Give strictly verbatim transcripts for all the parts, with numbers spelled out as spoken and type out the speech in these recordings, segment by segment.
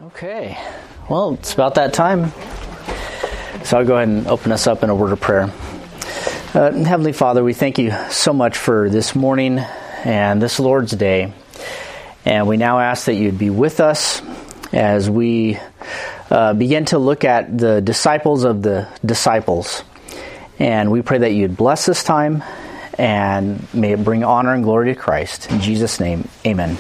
Okay, well, it's about that time. So I'll go ahead and open us up in a word of prayer. Uh, Heavenly Father, we thank you so much for this morning and this Lord's Day. And we now ask that you'd be with us as we uh, begin to look at the disciples of the disciples. And we pray that you'd bless this time and may it bring honor and glory to Christ. In Jesus' name, amen.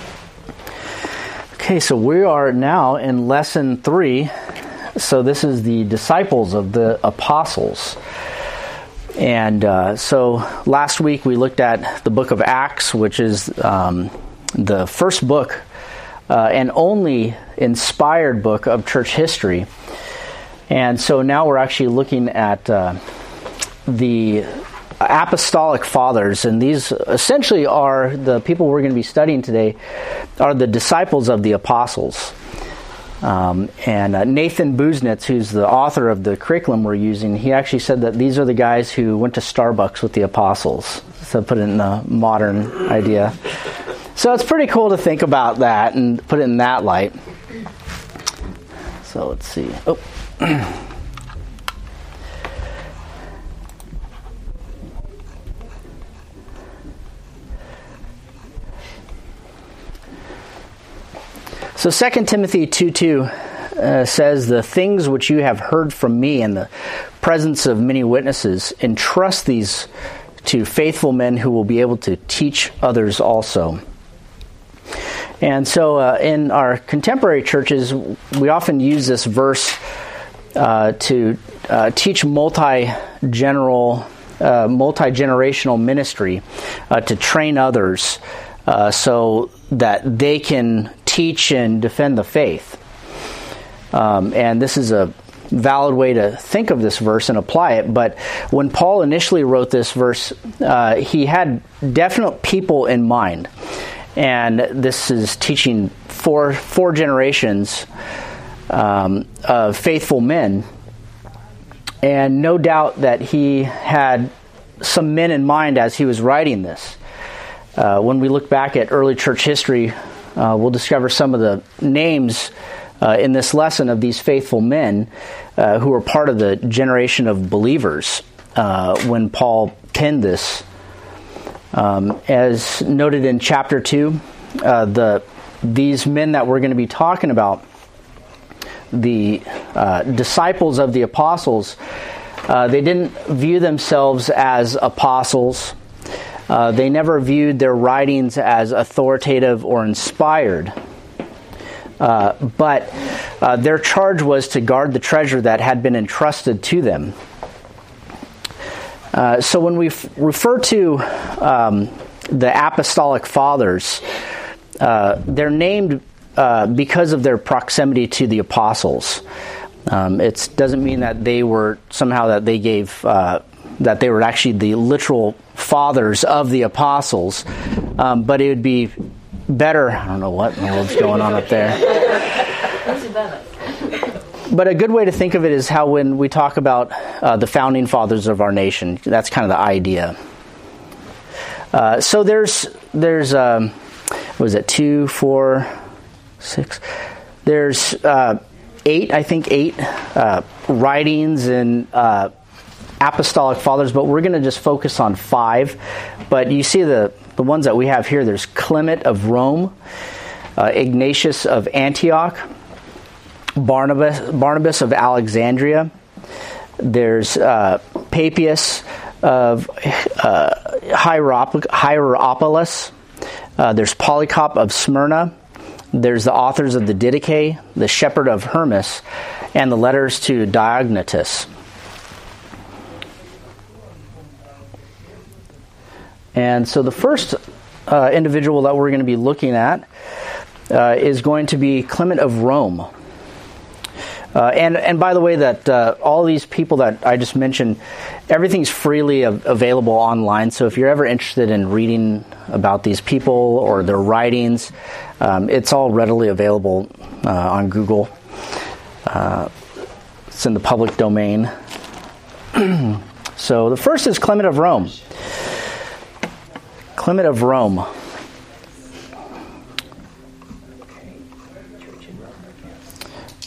Okay, so we are now in lesson three. So this is the disciples of the apostles. And uh, so last week we looked at the book of Acts, which is um, the first book uh, and only inspired book of church history. And so now we're actually looking at uh, the apostolic fathers, and these essentially are the people we're going to be studying today are the disciples of the apostles. Um, and uh, Nathan Busenitz, who's the author of the curriculum we're using, he actually said that these are the guys who went to Starbucks with the apostles. So put it in a modern idea. So it's pretty cool to think about that and put it in that light. So let's see. Oh. So Second Timothy two two uh, says, "The things which you have heard from me in the presence of many witnesses, entrust these to faithful men who will be able to teach others also." And so uh, in our contemporary churches, we often use this verse uh, to uh, teach multi-general, uh, multi-generational ministry, uh, to train others uh, so that they can teach and defend the faith. Um, and this is a valid way to think of this verse and apply it. But when Paul initially wrote this verse, uh, he had definite people in mind. And this is teaching four, four generations um, of faithful men. And no doubt that he had some men in mind as he was writing this. Uh, when we look back at early church history, Uh, we'll discover some of the names uh, in this lesson of these faithful men uh, who were part of the generation of believers uh, when Paul penned this. Um, as noted in chapter two, uh, the these men that we're going to be talking about, the uh, disciples of the apostles, uh, they didn't view themselves as apostles. Uh, they never viewed their writings as authoritative or inspired. Uh, but uh, their charge was to guard the treasure that had been entrusted to them. Uh, so when we f- refer to um, the apostolic fathers, uh, they're named uh, because of their proximity to the apostles. Um, it doesn't mean that they were somehow that they gave... Uh, that they were actually the literal fathers of the apostles, um, but it would be better, I don't know what in the world's going on up there. But a good way to think of it is how when we talk about uh, the founding fathers of our nation, that's kind of the idea. Uh, so there's, there's um, what is it, two, four, six, there's uh, eight, I think eight uh, writings and uh apostolic fathers, but we're going to just focus on five. But you see the, the ones that we have here. There's Clement of Rome, uh, Ignatius of Antioch, Barnabas, Barnabas of Alexandria. There's uh, Papias of uh, Hierop- Hierapolis. Uh, there's Polycarp of Smyrna. There's the authors of the Didache, the shepherd of Hermas, and the letters to Diognetus. And so the first uh, individual that we're going to be looking at uh, is going to be Clement of Rome. Uh, and, and by the way, that uh, all these people that I just mentioned, everything's freely av- available online. So if you're ever interested in reading about these people or their writings, um, it's all readily available uh, on Google. Uh, it's in the public domain. So the first is Clement of Rome. Clement of Rome.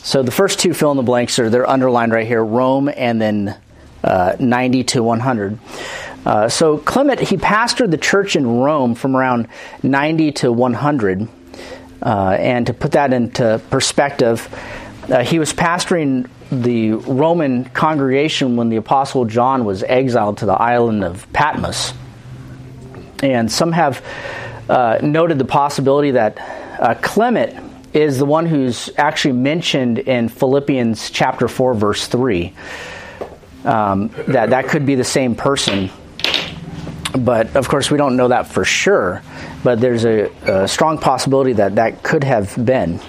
So the first two fill in the blanks are they're underlined right here, Rome and then uh, ninety to one hundred. Uh, so Clement, he pastored the church in Rome from around ninety to one hundred. Uh, and to put that into perspective, uh, he was pastoring the Roman congregation when the Apostle John was exiled to the island of Patmos. And some have uh, noted the possibility that uh, Clement is the one who's actually mentioned in Philippians chapter four, verse three. Um, that that could be the same person. But, of course, we don't know that for sure. But there's a, a strong possibility that that could have been.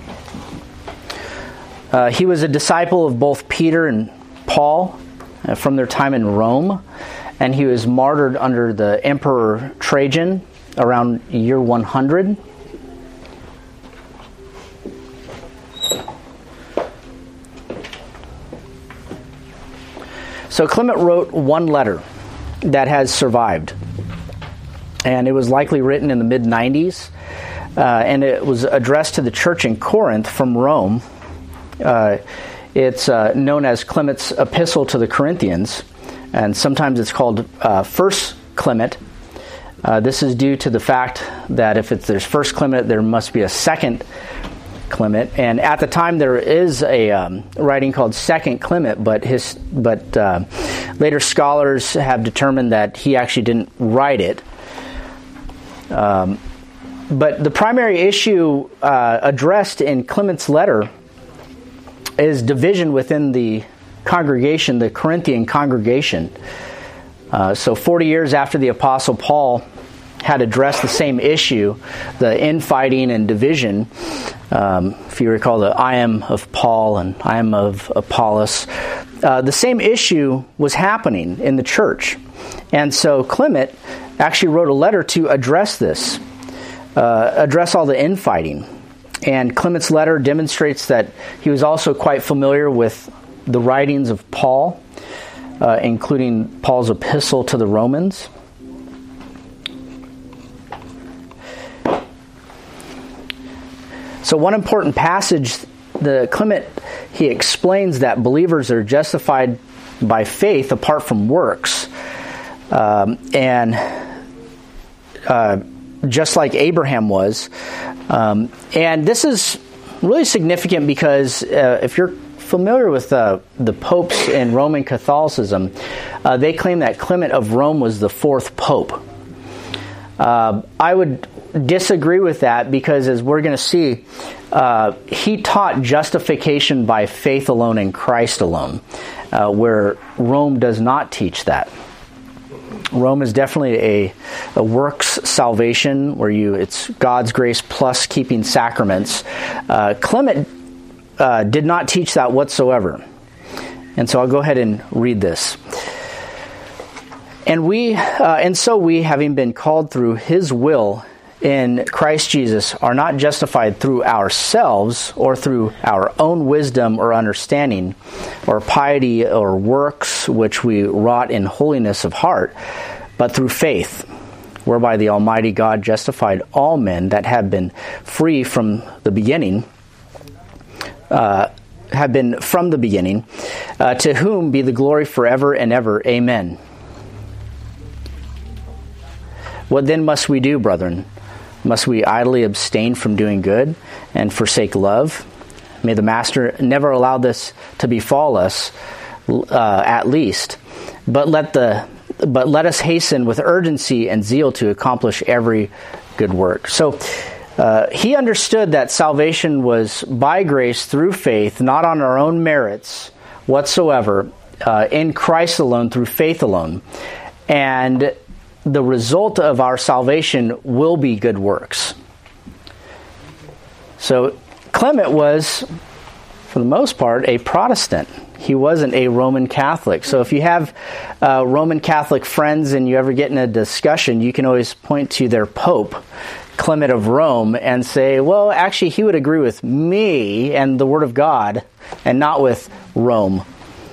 Uh, he was a disciple of both Peter and Paul uh, from their time in Rome. And he was martyred under the Emperor Trajan around year one hundred. So Clement wrote one letter that has survived. And it was likely written in the mid nineties. Uh, and it was addressed to the church in Corinth from Rome. Uh, it's uh, known as Clement's Epistle to the Corinthians. And sometimes it's called uh, First Clement. Uh, this is due to the fact that if it's, there's First Clement, there must be a Second Clement. And at the time, there is a um, writing called Second Clement, but his but uh, later scholars have determined that he actually didn't write it. Um, but the primary issue uh, addressed in Clement's letter is division within the congregation, the Corinthian congregation. Uh, so forty years after the Apostle Paul had addressed the same issue, the infighting and division, um, if you recall the I am of Paul and I am of Apollos, uh, the same issue was happening in the church. And so Clement actually wrote a letter to address this, uh, address all the infighting. And Clement's letter demonstrates that he was also quite familiar with the writings of Paul, uh, including Paul's epistle to the Romans. So one important passage, the Clement, he explains that believers are justified by faith apart from works. Um, and uh, just like Abraham was. Um, and this is really significant because uh, if you're familiar with uh, the popes in Roman Catholicism, uh, they claim that Clement of Rome was the fourth pope. Uh, I would disagree with that because, as we're going to see, uh, he taught justification by faith alone in Christ alone, uh, where Rome does not teach that. Rome is definitely a, a works salvation where you it's God's grace plus keeping sacraments. Uh, Clement uh, did not teach that whatsoever. And so I'll go ahead and read this. And we, uh, and so we, having been called through his will in Christ Jesus, are not justified through ourselves or through our own wisdom or understanding or piety or works which we wrought in holiness of heart, but through faith, whereby the Almighty God justified all men that have been free from the beginning, uh, have been from the beginning, uh, to whom be the glory forever and ever. Amen. What then must we do, brethren? Must we idly abstain from doing good and forsake love? May the Master never allow this to befall us, uh, at least. But let the but let us hasten with urgency and zeal to accomplish every good work. So uh, he understood that salvation was by grace through faith, not on our own merits whatsoever, uh, in Christ alone, through faith alone. And the result of our salvation will be good works. So Clement was, for the most part, a Protestant. He wasn't a Roman Catholic. So if you have uh, Roman Catholic friends and you ever get in a discussion, you can always point to their Pope, Clement of Rome, and say, well, actually, he would agree with me and the Word of God, and not with Rome.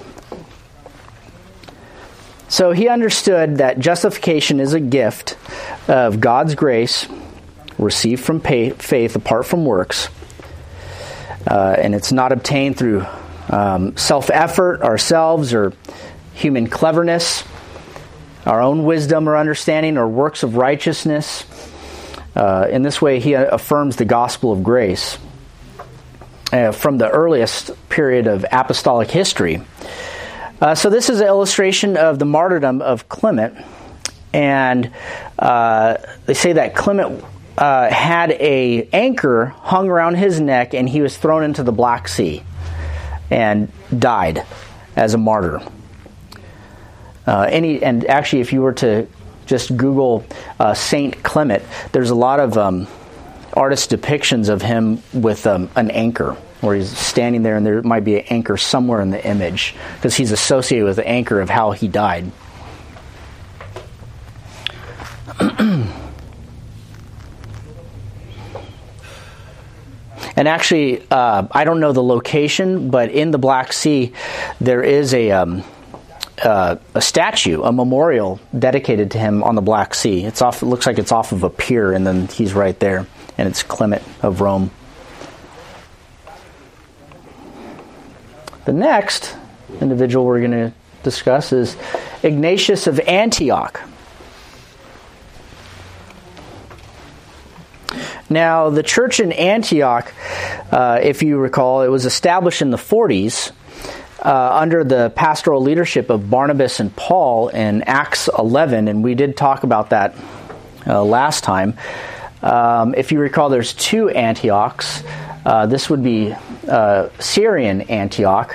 So he understood that justification is a gift of God's grace received from pay, faith apart from works. uh, and it's not obtained through um, self-effort ourselves or human cleverness, our own wisdom or understanding, or works of righteousness. Uh, in this way, he affirms the gospel of grace uh, from the earliest period of apostolic history. Uh, so this is an illustration of the martyrdom of Clement, and uh, they say that Clement uh, had a anchor hung around his neck, and he was thrown into the Black Sea and died as a martyr. Uh, any and actually, if you were to just Google uh, Saint Clement, there's a lot of um, artist depictions of him with um, an anchor, where he's standing there, and there might be an anchor somewhere in the image, because he's associated with the anchor of how he died. And actually, uh, I don't know the location, but in the Black Sea, there is a um, uh, a statue, a memorial dedicated to him on the Black Sea. It's off. It looks like it's off of a pier, and then he's right there, and it's Clement of Rome. The next individual we're going to discuss is Ignatius of Antioch. Now, the church in Antioch, uh, if you recall, it was established in the forties uh, under the pastoral leadership of Barnabas and Paul in Acts eleven, and we did talk about that uh, last time. Um, if you recall, there's two Antiochs. Uh, this would be uh, Syrian Antioch.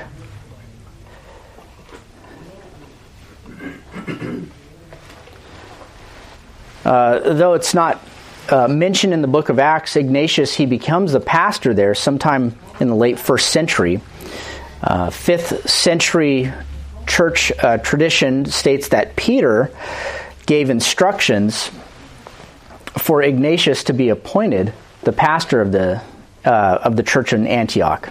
Uh, though it's not uh, mentioned in the book of Acts, Ignatius, he becomes the pastor there sometime in the late first century. Uh, fifth century church uh, tradition states that Peter gave instructions for Ignatius to be appointed the pastor of the uh, of the church in Antioch.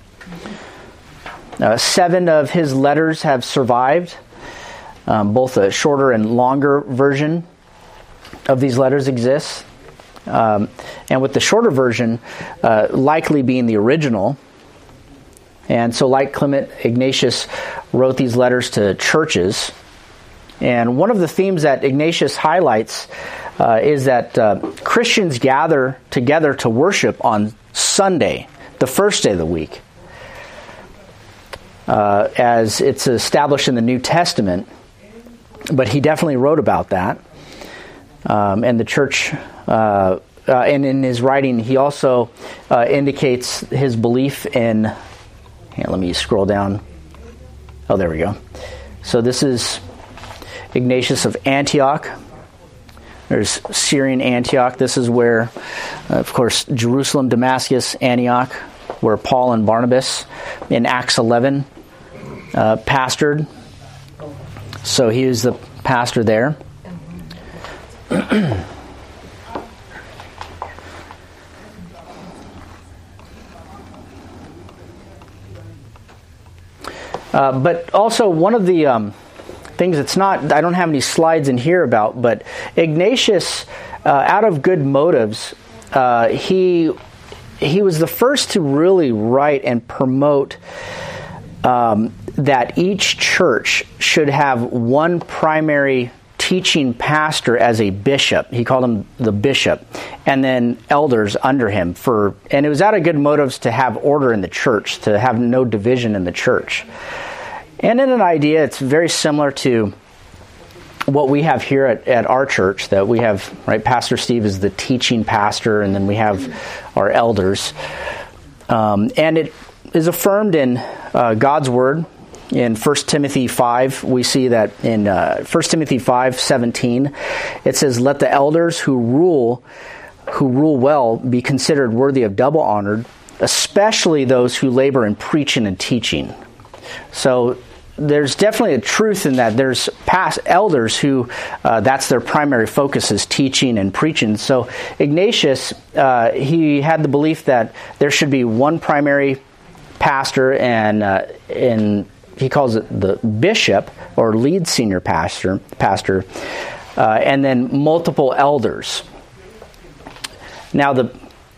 Uh, seven of his letters have survived. Um, both a shorter and longer version of these letters exists. Um, and with the shorter version uh, likely being the original. And so like Clement, Ignatius wrote these letters to churches. And one of the themes that Ignatius highlights uh, is that uh, Christians gather together to worship on Sunday, the first day of the week. Uh, as it's established in the New Testament. But he definitely wrote about that. Um, and the church, uh, uh, and in his writing, he also uh, indicates his belief in, here, let me scroll down. Oh, there we go. So this is Ignatius of Antioch. There's Syrian Antioch. This is where, uh, of course, Jerusalem, Damascus, Antioch, where Paul and Barnabas in Acts eleven uh, pastored. So he was the pastor there. uh, but also one of the um, things that's not, I don't have any slides in here about, but Ignatius, uh, out of good motives, uh, he he was the first to really write and promote um, that each church should have one primary teaching pastor as a bishop. He called him the bishop, and then elders under him. For and it was out of good motives to have order in the church, to have no division in the church. And in an idea, it's very similar to what we have here at, at our church, that we have, right, Pastor Steve is the teaching pastor, and then we have our elders. Um, and it is affirmed in uh, God's Word. In First Timothy five, we see that in uh, First Timothy five seventeen, it says, "Let the elders who rule, who rule well, be considered worthy of double honor, especially those who labor in preaching and teaching." So there's definitely a truth in that. There's past elders who uh, that's their primary focus, is teaching and preaching. So Ignatius, uh, he had the belief that there should be one primary pastor, and uh, in he calls it the bishop or lead senior pastor, pastor, uh, and then multiple elders. Now, the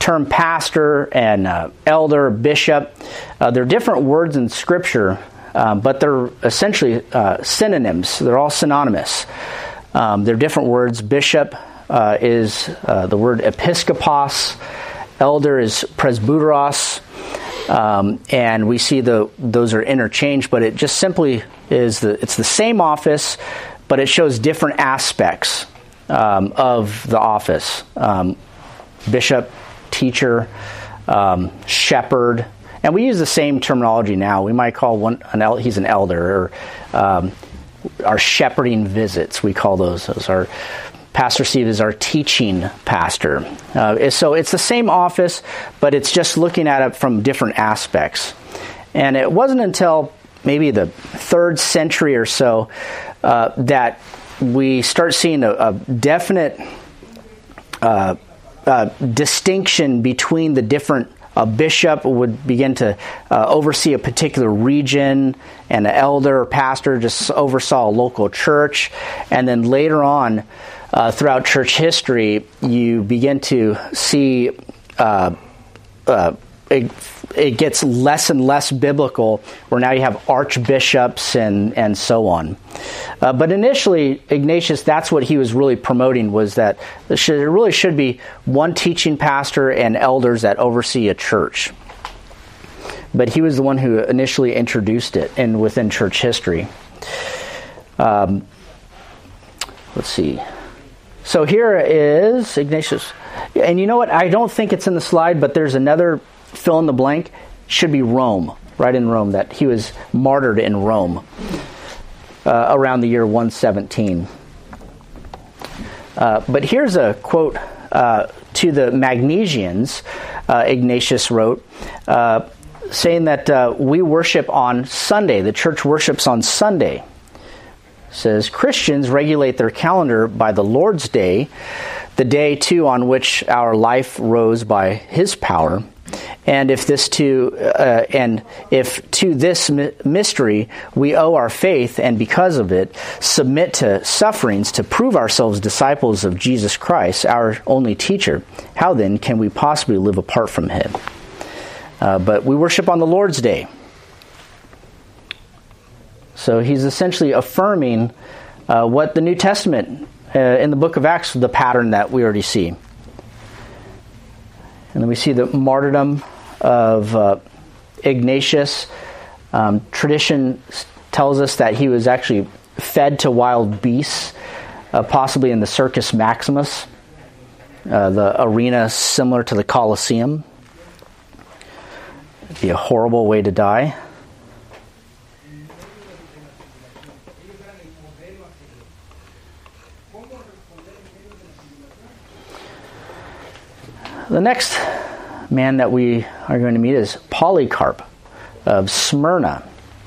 term pastor and uh, elder, bishop, uh, they're different words in Scripture, um, but they're essentially uh, synonyms. They're all synonymous. Um, they're different words. Bishop uh, is uh, the word episkopos. Elder is presbyteros. Um, and we see the those are interchanged, but it just simply is the it's the same office, but it shows different aspects um, of the office. Um, bishop, teacher, um, shepherd, and we use the same terminology now. We might call one an el- he's an elder, or um, our shepherding visits. We call those those are. Pastor Steve is our teaching pastor. Uh, so it's the same office, but it's just looking at it from different aspects. And it wasn't until maybe the third century or so uh, that we start seeing a, a definite uh, uh, distinction between the different. A bishop would begin to uh, oversee a particular region, and an elder or pastor just oversaw a local church. And then later on, Uh, throughout church history, you begin to see uh, uh, it, it gets less and less biblical, where now you have archbishops and, and so on. Uh, but initially, Ignatius, that's what he was really promoting, was that there, should, there really should be one teaching pastor and elders that oversee a church. But he was the one who initially introduced it in within church history. Um, let's see. So here is Ignatius. And you know what? I don't think it's in the slide, but there's another fill in the blank. Should be Rome, right in Rome, that he was martyred in Rome uh, around the year one seventeen. Uh, but here's a quote uh, to the Magnesians, uh, Ignatius wrote, uh, saying that uh, we worship on Sunday. The church worships on Sunday. Says Christians regulate their calendar by the Lord's Day, the day too on which our life rose by His power, and if this to uh, and if to this mi- mystery we owe our faith, and because of it submit to sufferings to prove ourselves disciples of Jesus Christ, our only teacher, how then can we possibly live apart from Him? Uh, but we worship on the Lord's Day. So he's essentially affirming uh, what the New Testament uh, in the book of Acts, the pattern that we already see. And then we see the martyrdom of uh, Ignatius. Um, tradition tells us that he was actually fed to wild beasts, uh, possibly in the Circus Maximus, uh, the arena similar to the Colosseum. It'd be a horrible way to die. The next man that we are going to meet is Polycarp of Smyrna.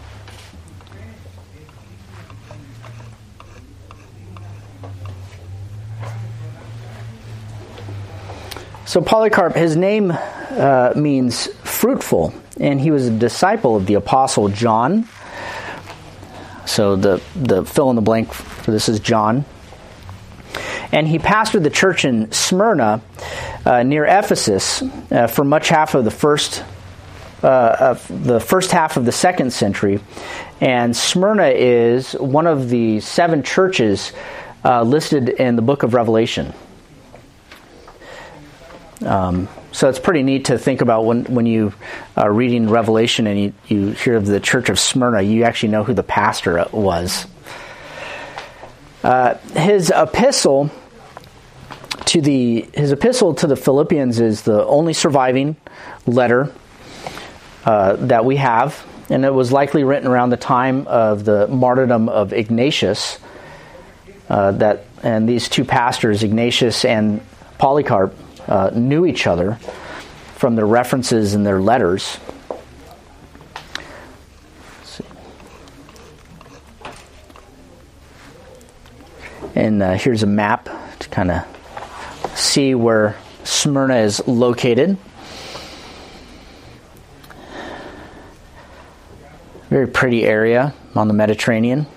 So Polycarp, his name uh, means fruitful, and he was a disciple of the Apostle John. So the, the fill in the blank for this is John. And he pastored the church in Smyrna uh, near Ephesus uh, for much half of the first uh, of the first half of the second century. And Smyrna is one of the seven churches uh, listed in the book of Revelation. Um, so it's pretty neat to think about when, when you are reading Revelation and you, you hear of the church of Smyrna, you actually know who the pastor was. Uh, his epistle to the his epistle to the Philippians is the only surviving letter uh, that we have, and it was likely written around the time of the martyrdom of Ignatius. Uh, that and these two pastors, Ignatius and Polycarp, uh, knew each other from their references in their letters. And uh, here's a map to kind of see where Smyrna is located. Very pretty area on the Mediterranean.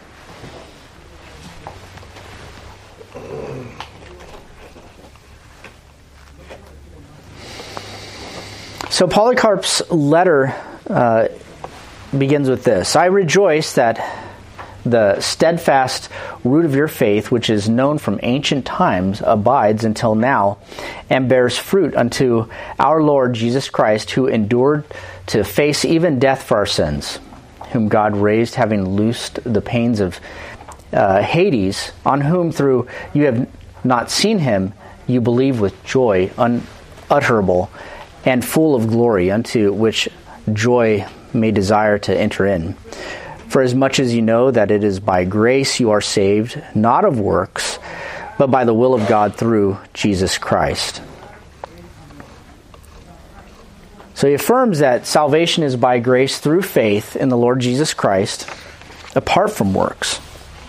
So Polycarp's letter uh, begins with this: I rejoice that the steadfast root of your faith, which is known from ancient times, abides until now, and bears fruit unto our Lord Jesus Christ, who endured to face even death for our sins, whom God raised, having loosed the pains of uh, Hades, on whom through you have not seen him, you believe with joy unutterable and full of glory, unto which joy may desire to enter in. For as much as you know that it is by grace you are saved, not of works, but by the will of God through Jesus Christ. So he affirms that salvation is by grace through faith in the Lord Jesus Christ, apart from works.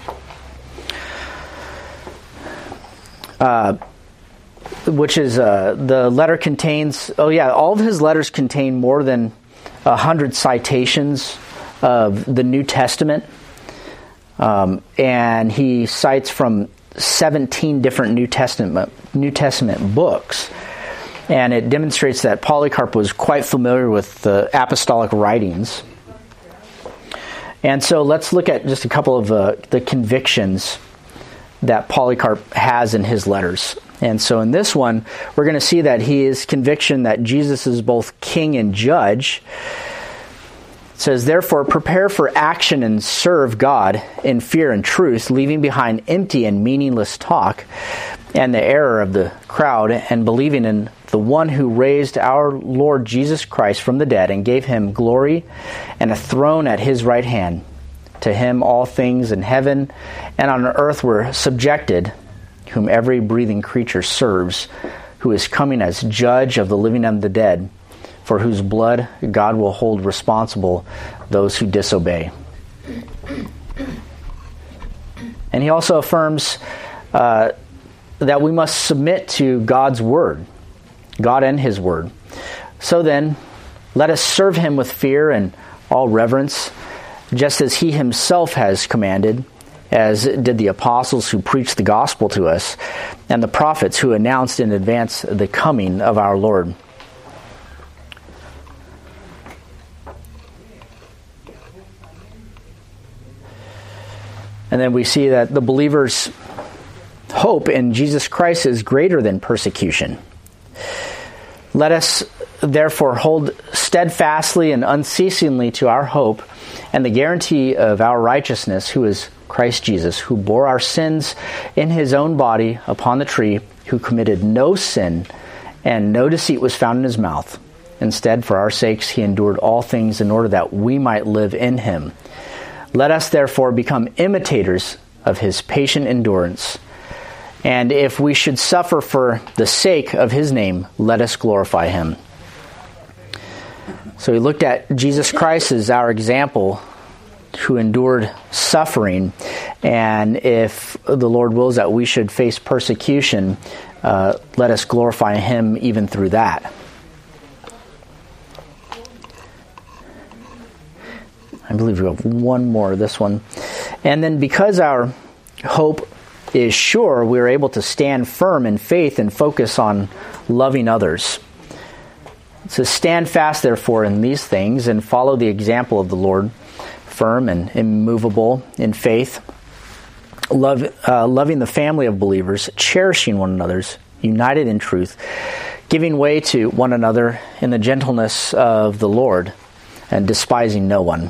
Uh, which is, uh, the letter contains, oh yeah, all of his letters contain more than a hundred citations of the New Testament, um, and he cites from seventeen different New Testament New Testament books, and it demonstrates that Polycarp was quite familiar with the apostolic writings. And so let's look at just a couple of uh, the convictions that Polycarp has in his letters. And so in this one, we're going to see that he is conviction that Jesus is both king and judge. It says, therefore, prepare for action and serve God in fear and truth, leaving behind empty and meaningless talk and the error of the crowd, and believing in the one who raised our Lord Jesus Christ from the dead and gave him glory and a throne at his right hand. To him all things in heaven and on earth were subjected, whom every breathing creature serves, who is coming as judge of the living and the dead, for whose blood God will hold responsible those who disobey. And he also affirms uh, that we must submit to God's word, God and his word. So then, let us serve him with fear and all reverence, just as he himself has commanded, as did the apostles who preached the gospel to us, and the prophets who announced in advance the coming of our Lord. And then we see that the believer's hope in Jesus Christ is greater than persecution. Let us therefore hold steadfastly and unceasingly to our hope and the guarantee of our righteousness, who is Christ Jesus, who bore our sins in his own body upon the tree, who committed no sin, and no deceit was found in his mouth. Instead, for our sakes, he endured all things in order that we might live in him. Let us therefore become imitators of his patient endurance. And if we should suffer for the sake of his name, let us glorify him. So we looked at Jesus Christ as our example, who endured suffering. And if the Lord wills that we should face persecution, uh, let us glorify him even through that. I believe we have one more, this one. And then because our hope is sure, we are able to stand firm in faith and focus on loving others. It says, stand fast, therefore, in these things, and follow the example of the Lord, firm and immovable in faith, love, uh, loving the family of believers, cherishing one another's, united in truth, giving way to one another in the gentleness of the Lord, and despising no one.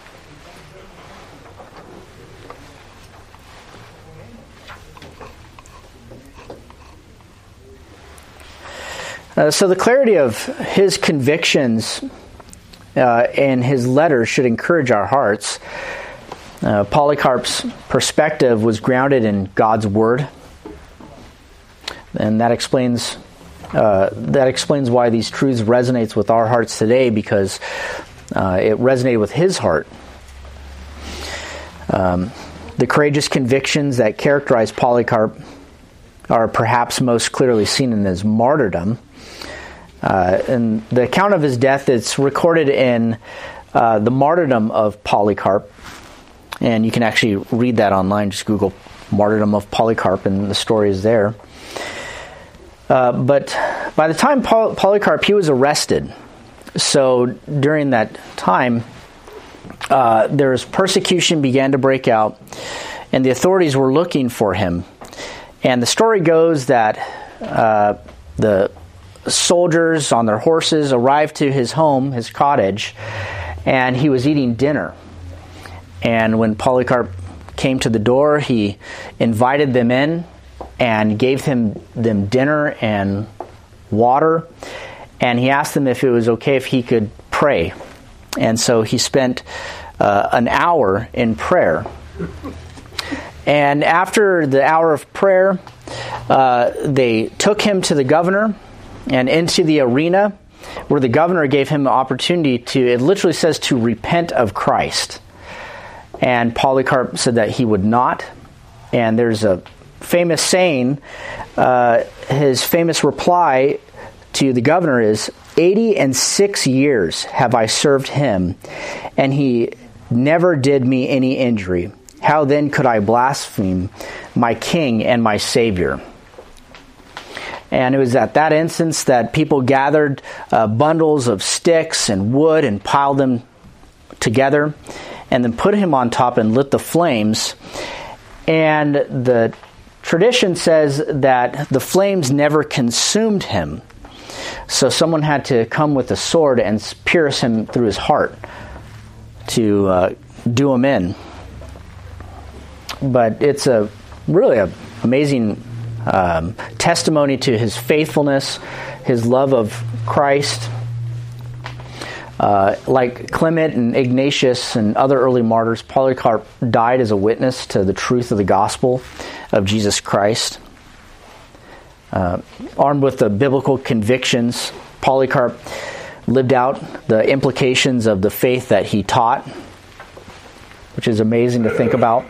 Uh, so the clarity of his convictions uh, in his letters should encourage our hearts. Uh, Polycarp's perspective was grounded in God's word, and that explains uh, that explains why these truths resonates with our hearts today, because uh, it resonated with his heart. Um, the courageous convictions that characterize Polycarp are perhaps most clearly seen in his martyrdom. Uh, and the account of his death, it's recorded in uh, the martyrdom of Polycarp. And you can actually read that online. Just Google martyrdom of Polycarp and the story is there. Uh, but by the time Poly- Polycarp, he was arrested so during that time, uh, there was persecution began to break out, and the authorities were looking for him. And the story goes that uh, the soldiers on their horses arrived to his home, his cottage, and he was eating dinner. And when Polycarp came to the door, he invited them in and gave him them dinner and water. And he asked them if it was okay if he could pray. And so he spent uh, an hour in prayer. And after the hour of prayer, uh, they took him to the governor and into the arena, where the governor gave him the opportunity to, it literally says, to repent of Christ. And Polycarp said that he would not. And there's a famous saying, uh, his famous reply to the governor is, eighty and six years have I served him, and he never did me any injury. How then could I blaspheme my king and my Savior? And it was at that instance that people gathered uh, bundles of sticks and wood and piled them together and then put him on top and lit the flames. And the tradition says that the flames never consumed him. So someone had to come with a sword and pierce him through his heart to uh, do him in. But it's a really a amazing um, testimony to his faithfulness, his love of Christ. Uh, like Clement and Ignatius and other early martyrs, Polycarp died as a witness to the truth of the gospel of Jesus Christ. Uh, armed with the biblical convictions, Polycarp lived out the implications of the faith that he taught, which is amazing to think about.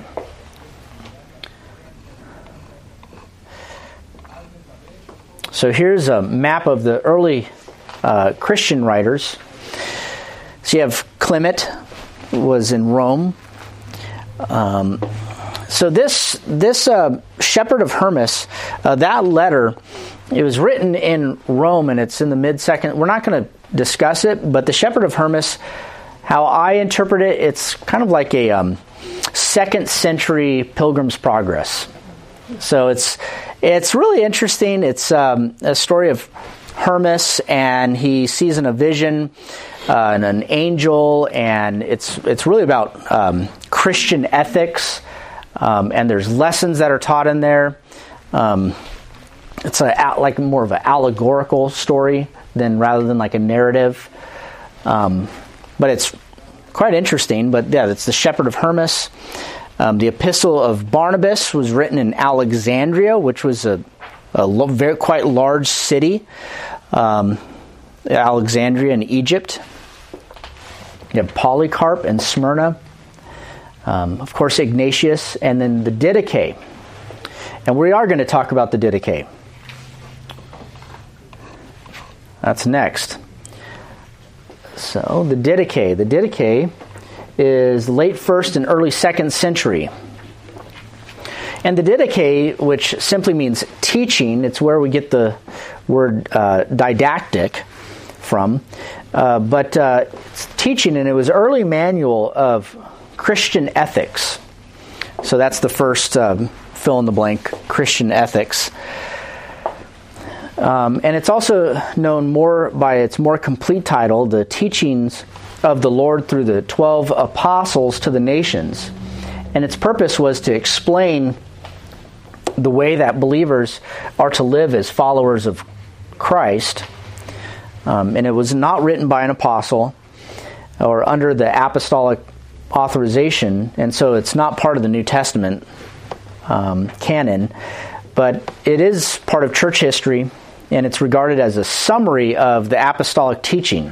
So here's a map of the early uh, Christian writers. So you have Clement was in Rome. Um, so this this uh, Shepherd of Hermas, uh, that letter, it was written in Rome, and it's in the mid-second. We're not going to discuss it, but the Shepherd of Hermas, how I interpret it, it's kind of like a um, second century Pilgrim's Progress. So it's it's really interesting. It's um, a story of Hermas, and he sees in a vision uh, and an angel, and it's it's really about um, Christian ethics, um, and there's lessons that are taught in there. Um, it's a, like more of an allegorical story than rather than like a narrative, um, but it's quite interesting. But yeah, it's the Shepherd of Hermas. Um, the Epistle of Barnabas was written in Alexandria, which was a, a very quite large city. Um, Alexandria in Egypt. You have Polycarp and Smyrna. Um, of course, Ignatius, and then the Didache. And we are going to talk about the Didache. That's next. So the Didache. The Didache is late first and early second century. And the Didache, which simply means teaching, it's where we get the word uh, didactic from, uh, but uh, it's teaching, and it was early manual of Christian ethics. So that's the first um, fill-in-the-blank Christian ethics. Um, and it's also known more by its more complete title, The Teachings of the Lord through the Twelve Apostles to the Nations. And its purpose was to explain the way that believers are to live as followers of Christ. Um, and it was not written by an apostle or under the apostolic authorization, and so it's not part of the New Testament um, canon, but it is part of church history, and it's regarded as a summary of the apostolic teaching.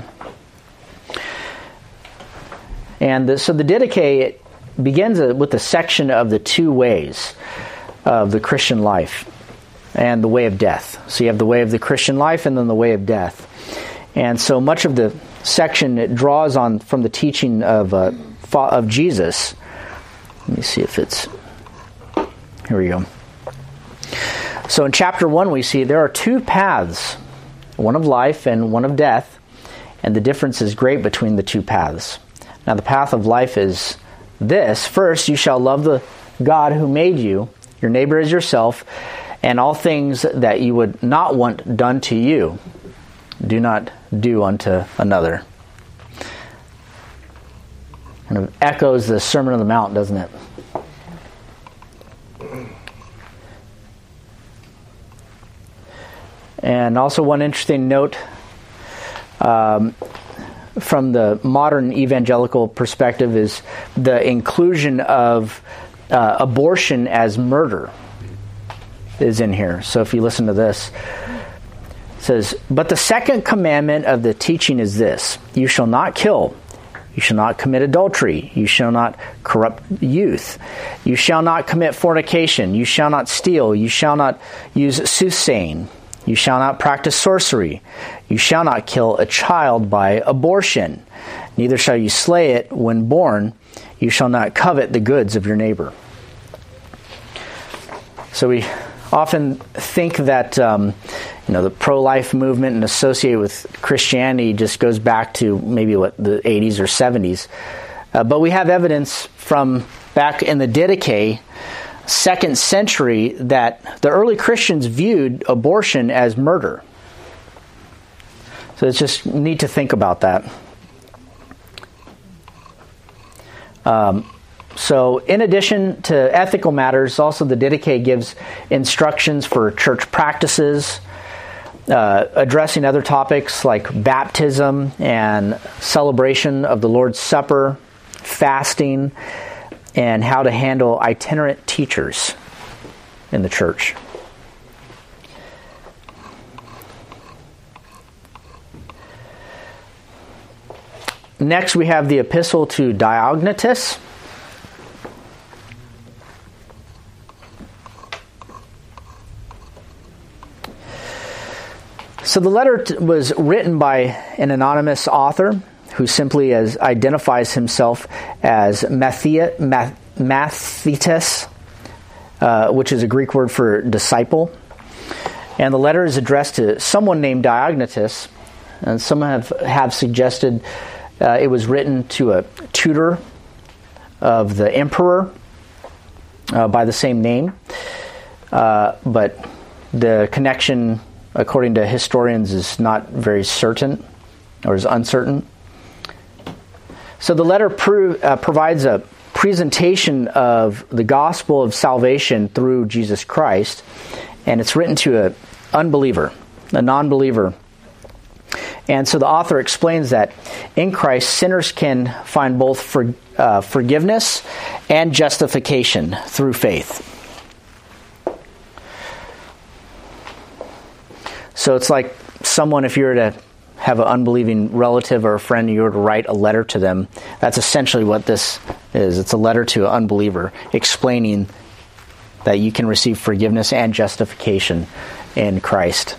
And the, so the Didache begins with a section of the two ways of the Christian life and the way of death. So you have the way of the Christian life and then the way of death. And so much of the section, it draws on from the teaching of uh, of Jesus. Let me see if it's... Here we go. So in chapter one we see there are two paths, one of life and one of death. and the difference is great between the two paths. Now the path of life is this: first, you shall love the God who made you, your neighbor as yourself, and all things that you would not want done to you, do not do unto another. Kind of echoes the Sermon on the Mount, doesn't it? And also one interesting note um, from the modern evangelical perspective is the inclusion of uh, abortion as murder is in here. So if you listen to this, it says, "But the second commandment of the teaching is this: you shall not kill. You shall not commit adultery. You shall not corrupt youth. You shall not commit fornication. You shall not steal. You shall not use soothsaying. You shall not practice sorcery. You shall not kill a child by abortion. Neither shall you slay it when born. You shall not covet the goods of your neighbor." So we often think that um, you know the pro-life movement and associated with Christianity just goes back to maybe what the eighties or seventies, uh, but we have evidence from back in the Didache, second century, that the early Christians viewed abortion as murder. So it's just neat to think about that. Um, So in addition to ethical matters, also the Didache gives instructions for church practices, uh, addressing other topics like baptism and celebration of the Lord's Supper, fasting, and how to handle itinerant teachers in the church. Next, we have the Epistle to Diognetus. So the letter t- was written by an anonymous author who simply as identifies himself as Mathia, Math, Mathetes, uh, which is a Greek word for disciple. And the letter is addressed to someone named Diognetus, and some have, have suggested uh, it was written to a tutor of the emperor uh, by the same name. Uh, but the connection, according to historians, is not very certain, or is uncertain. So the letter pro- uh, provides a presentation of the gospel of salvation through Jesus Christ, and it's written to an unbeliever, a non-believer. And so the author explains that in Christ, sinners can find both for, uh, forgiveness and justification through faith. So it's like someone, if you were to have an unbelieving relative or a friend, you were to write a letter to them, that's essentially what this is. It's a letter to an unbeliever explaining that you can receive forgiveness and justification in Christ.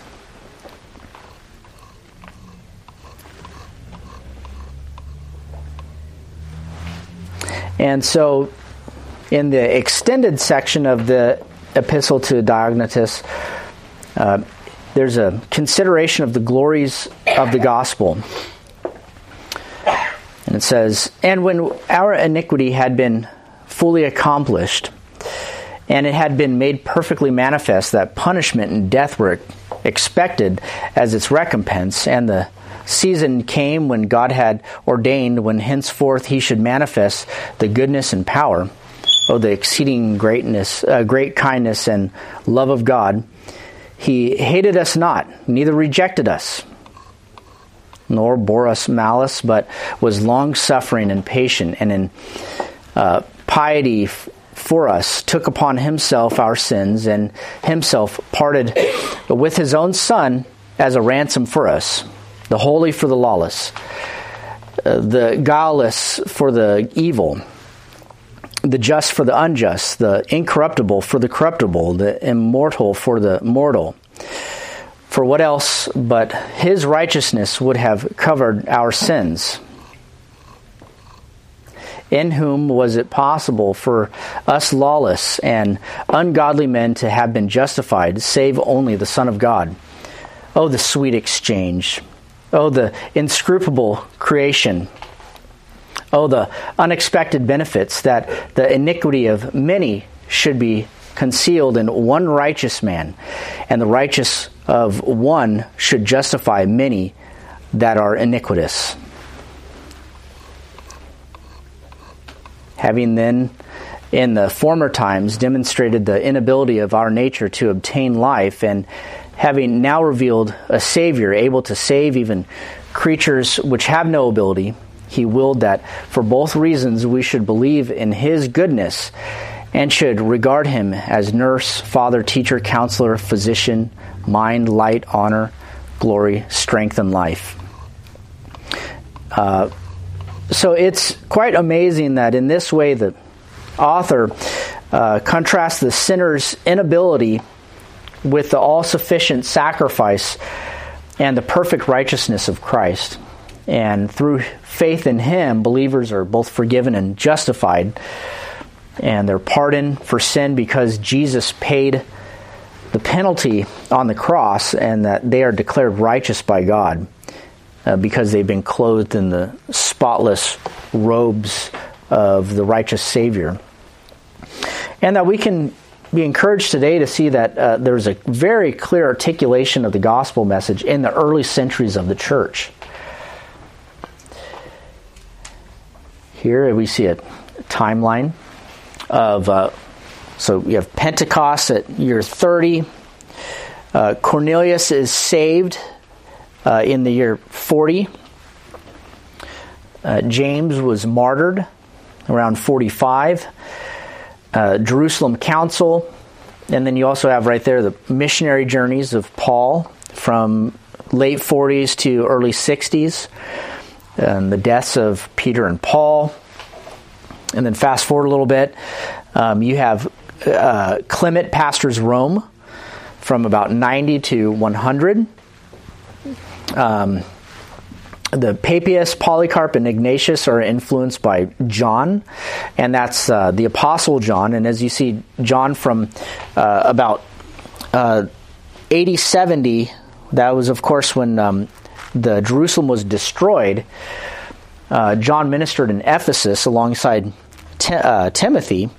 And so in the extended section of the Epistle to Diognetus, uh, there's a consideration of the glories of the gospel. And it says, "And when our iniquity had been fully accomplished, and it had been made perfectly manifest that punishment and death were expected as its recompense, and the season came when God had ordained when henceforth he should manifest the goodness and power, oh, the exceeding greatness, uh, great kindness and love of God, he hated us not, neither rejected us, nor bore us malice, but was long-suffering and patient, and in uh, piety f- for us took upon himself our sins, and himself parted with his own Son as a ransom for us, the holy for the lawless, uh, the guileless for the evil, the just for the unjust, the incorruptible for the corruptible, the immortal for the mortal. For what else but his righteousness would have covered our sins? In whom was it possible for us lawless and ungodly men to have been justified, save only the Son of God? Oh, the sweet exchange! Oh, the inscrutable creation. Oh, the unexpected benefits that the iniquity of many should be concealed in one righteous man, and the righteous of one should justify many that are iniquitous. Having then in the former times demonstrated the inability of our nature to obtain life, and having now revealed a Savior able to save even creatures which have no ability, he willed that for both reasons we should believe in his goodness and should regard him as nurse, father, teacher, counselor, physician, mind, light, honor, glory, strength, and life. Uh, so it's quite amazing that in this way the author uh, contrasts the sinner's inability with the all-sufficient sacrifice and the perfect righteousness of Christ. And through faith in him, believers are both forgiven and justified, and they're pardoned for sin because Jesus paid the penalty on the cross, and that they are declared righteous by God uh, because they've been clothed in the spotless robes of the righteous Savior. And that we can be encouraged today to see that uh, there's a very clear articulation of the gospel message in the early centuries of the church. Here we see a timeline of, uh, so we have Pentecost at year thirty. Uh, Cornelius is saved uh, in the year forty. Uh, James was martyred around forty-five. Uh, Jerusalem Council, and then you also have right there the missionary journeys of Paul from late forties to early sixties, and the deaths of Peter and Paul. And then fast forward a little bit, um, you have uh, Clement pastors Rome from about ninety to one hundred. Um, the Papias, Polycarp, and Ignatius are influenced by John, and that's uh, the Apostle John. And as you see, John from uh, about uh, eighty seventy, that was, of course, when um, the Jerusalem was destroyed. Uh, John ministered in Ephesus alongside Ti- uh, Timothy.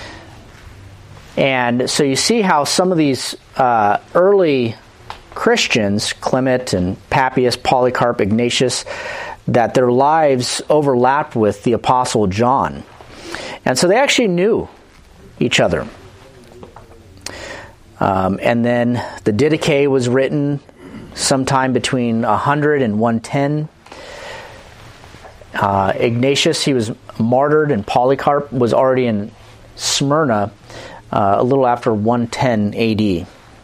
And so you see how some of these uh, early Christians, Clement and Papias, Polycarp, Ignatius, that their lives overlapped with the Apostle John. And so they actually knew each other. Um, and then the Didache was written sometime between one hundred and one ten. Uh, Ignatius, he was martyred, and Polycarp was already in Smyrna uh, a little after one ten A D.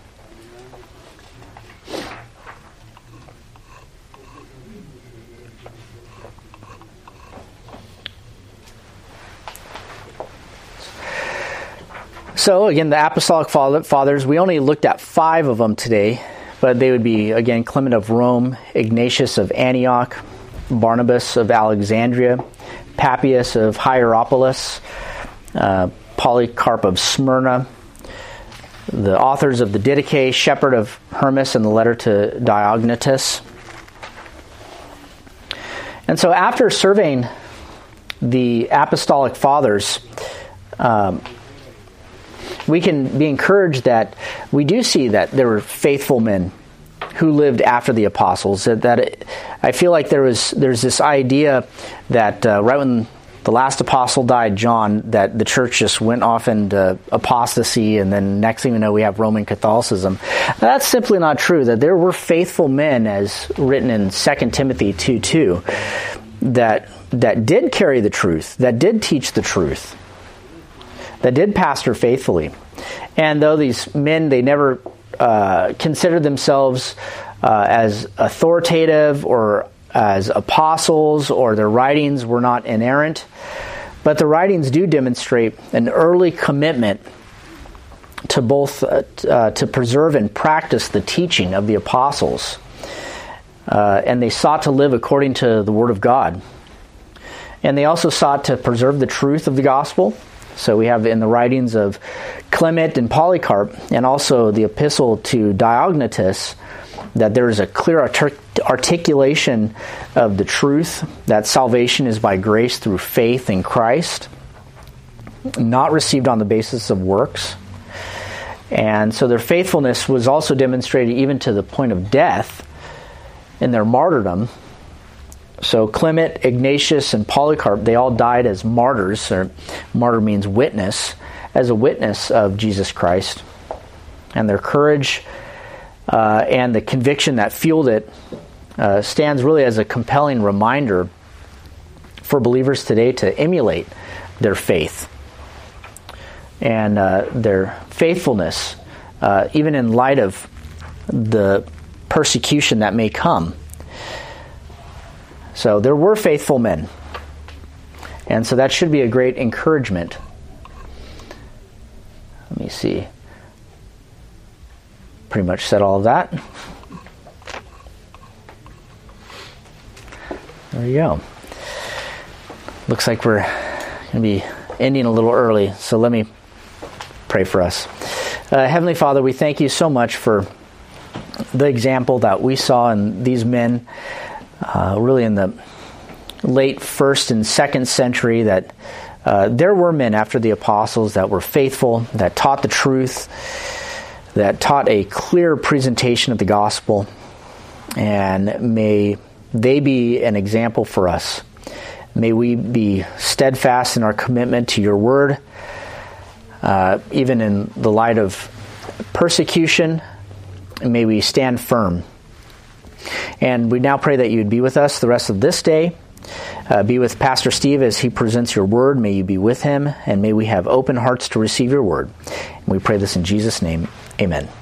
So, again, the Apostolic Fathers, we only looked at five of them today, but they would be, again, Clement of Rome, Ignatius of Antioch, Barnabas of Alexandria, Papias of Hierapolis, uh, Polycarp of Smyrna, the authors of the Didache, Shepherd of Hermas, and the letter to Diognetus. And so after surveying the Apostolic Fathers, um, we can be encouraged that we do see that there were faithful men who lived after the apostles. That, that it, I feel like there was there's this idea that uh, right when the last apostle died, John, that the church just went off into apostasy, and then next thing we know, we have Roman Catholicism. That's simply not true. That there were faithful men, as written in Second Timothy two two, that that did carry the truth, that did teach the truth, that did pastor faithfully. And though these men, they never uh, considered themselves uh, as authoritative or as apostles, or their writings were not inerrant, but the writings do demonstrate an early commitment to both uh, uh, to preserve and practice the teaching of the apostles. Uh, and they sought to live according to the Word of God. And they also sought to preserve the truth of the gospel. So we have in the writings of Clement and Polycarp, and also the epistle to Diognetus, that there is a clear artic- articulation of the truth, that salvation is by grace through faith in Christ, not received on the basis of works. And so their faithfulness was also demonstrated even to the point of death in their martyrdom. So Clement, Ignatius, and Polycarp, they all died as martyrs, or martyr means witness, as a witness of Jesus Christ. And their courage uh, and the conviction that fueled it uh, stands really as a compelling reminder for believers today to emulate their faith and uh, their faithfulness, uh, even in light of the persecution that may come. So there were faithful men, and so that should be a great encouragement. Let me see. Pretty much said all of that. There you go. Looks like we're going to be ending a little early, so let me pray for us. Uh, Heavenly Father, we thank you so much for the example that we saw in these men, uh, really in the late first and second century, that uh, there were men after the apostles that were faithful, that taught the truth, that taught a clear presentation of the gospel, and may they be an example for us. May we be steadfast in our commitment to your word, uh, even in the light of persecution. May we stand firm. And we now pray that you would be with us the rest of this day. Uh, be with Pastor Steve as he presents your word. May you be with him, and may we have open hearts to receive your word. And we pray this in Jesus' name. Amen.